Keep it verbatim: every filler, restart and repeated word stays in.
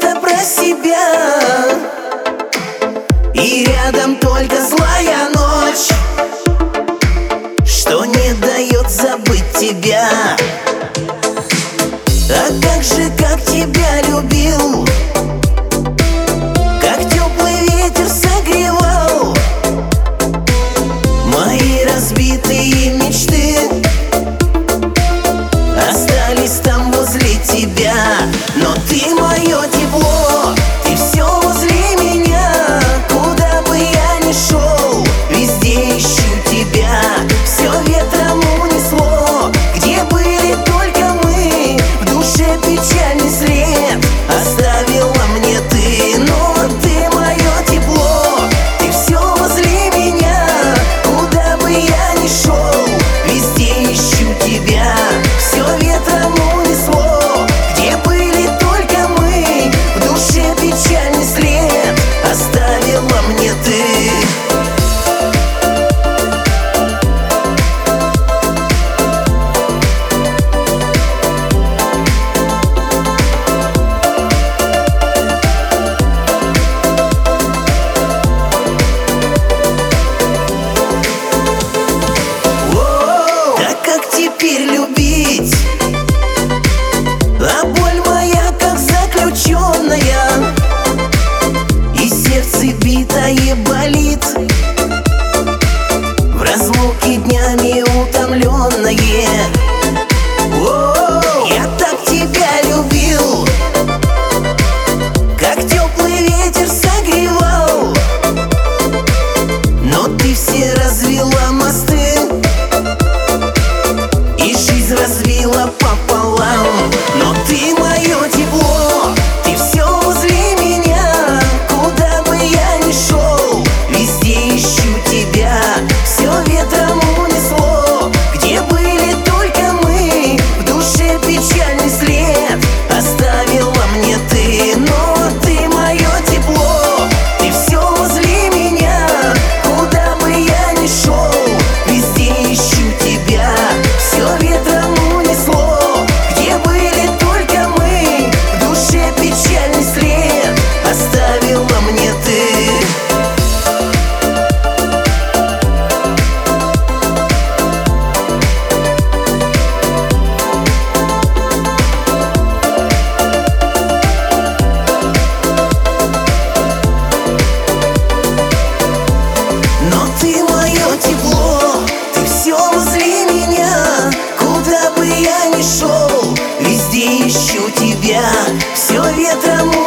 где-то про себя, и рядом только злая ночь, что не дает забыть тебя. А как же, как тебя любил, как теплый ветер согревал мои разбитые мечты, остались там возле тебя. Но ты мое тепло, ты все возле меня. Куда бы я ни шел, везде ищу тебя. Все ветром унесло, где были только мы. В душе печальный след оставила мне ты. Но ты мое тепло, ты все возле меня. Куда бы я ни шел, везде ищу тебя. Все ветром унесло, где были только мы. В душе печальный след оставила мне ты. Теперь любить, а боль моя как заключенная, и сердце битое болит, в разлуке днями утомленное. О, я так тебя любил, как теплый ветер согревал, но ты все развела мосты и жизнь разбила пополам. Но ты мое тепло, ты все возле меня. Куда бы я ни шел, везде ищу тебя. Все ветром унесло, где были только мы. В душе печальный след оставила мне ты. Но ты мое тепло, ты все возле меня. Куда бы я ни шел, везде ищу тебя. Все ветром унесло, где были только мы. В душе печальный след оставила мне ты. Но ты мое тепло, ты все возле меня. Куда бы я ни шел, везде ищу тебя. Все ветром